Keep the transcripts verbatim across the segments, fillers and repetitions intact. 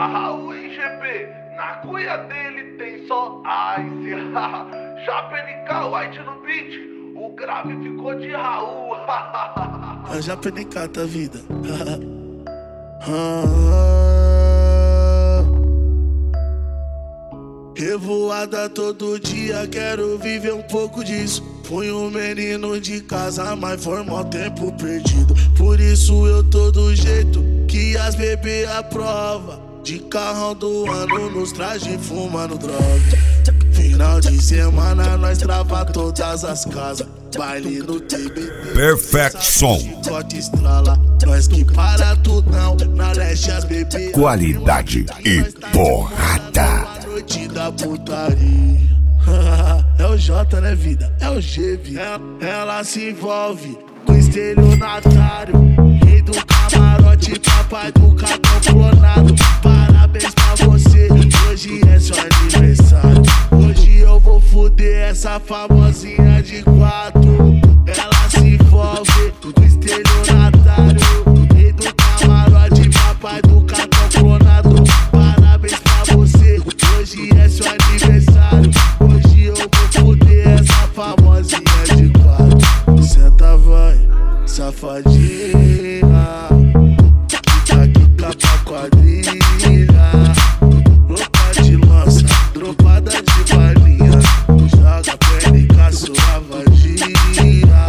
O I G P, na cuia dele tem só ice. Chapa N K, White no beat, o grave ficou de Raul. A Japa N K tá vida. Revoada todo dia, quero viver um pouco disso. Fui um menino de casa, mas foi mó tempo perdido. Por isso eu tô do jeito que as bebê aprova. De carrão do ano, nos traje fumando droga. Final de semana nós trava todas as casas. Baile no T B T, Perfect Som. Chicote estrala, nós que para tudão. Na leste as bebê, Qualidade e porrada. noite da putaria. É o J, né, vida? É o G, vida. Ela se envolve com estelionatário, rei do camarote, papai do cartão clonado. Parabéns pra você, hoje é seu aniversário. Hoje eu vou fuder essa famosinha de quatro. Ela se envolve com estelionatário, rei do camarote, papai do cartão clonado. Parabéns pra você, hoje é seu aniversário. Hoje eu vou fuder essa famosinha de quatro. Senta, vai, safadinha, quica, quica pra quadrilha. Louca de lança, dropada de balinha. Joga P N K, sua vadia.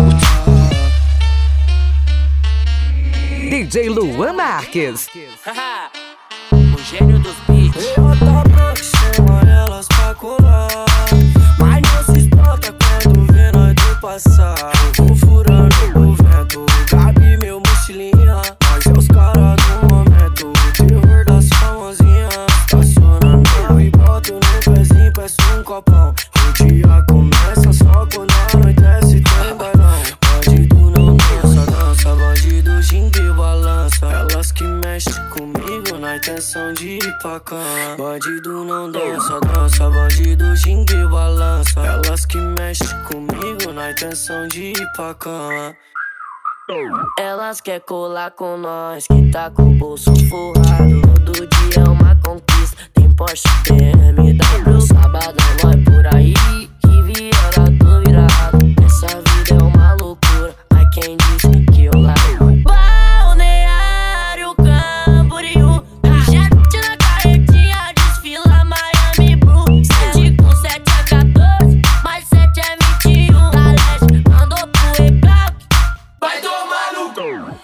D J Luan Marques. O gênio dos beats. Eu tô próxima, elas pra colar, mas não se espanta quando vê nós do passado. Eu vou furando o vento, Gabi meu mochilinha. Nós é os caras do momento, o terror das famosinhas. Estaciona no e boto no pezinho, peço um copão. O dia começa só quando anoitece, tem bailão. Bandido não dança, dança, bandido ginga e balança. Elas que mexem comigo na intenção de ir pra cama. Bandido não dança, dança, bandido ginga e balança. Elas que mexem comigo na intenção de ir pra cama. Elas quer colar com nós, que tá com o bolso forrado. Todo dia é uma conquista, tem Porsche, B M W. Sábado nós por aí, Riviera tô virado. Essa vida é uma loucura, mas quem disse que eu largo? Balneário Camboriú, jet na carretinha, desfila Miami Blue. Sete com sete é quatorze, mais sete é vinte e um. Da leste, mandou pro Ebral, vai tomar no cu.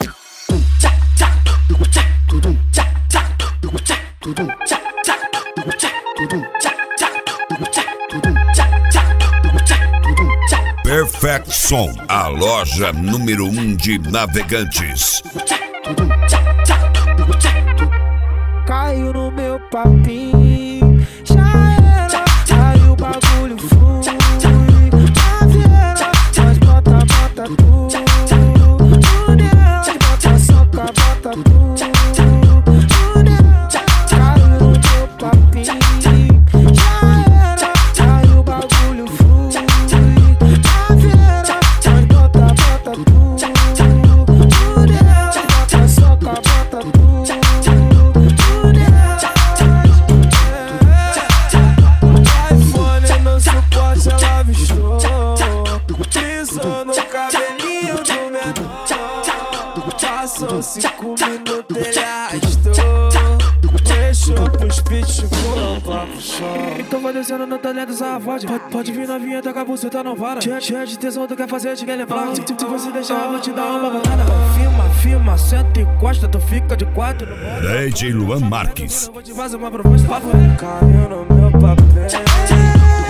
Perfect Som, a loja número um de navegantes. Caiu no meu papinho, já era, aí o bagulho flui. Já vieram, nós bota, bota tudo. Tudo é, bota soca, bota tudo. Tudo é, caiu no meu papinho, já era, aí o bagulho flui. Já vieram, nós bota, bota tudo. Tudo é, bota soca, bota tudo. iPhone no suporte ela avistou, pisou no cabelinho do menor. Passou cinco minutos, ele arrastou, deixou pros pitbull pra puxar. Então vai descendo no talento, essa pode, pode vir novinha, toca a buceta, não para. Cheia, cheia de tesão, tu quer fazer, te quer levar. Se você deixar, eu vou te dar uma banana. Filma, filma, senta e encosta, tu fica de quatro no mundo. D J Luan Marques. Eu vou te fazer uma proposta, papo. Caiu no meu papel.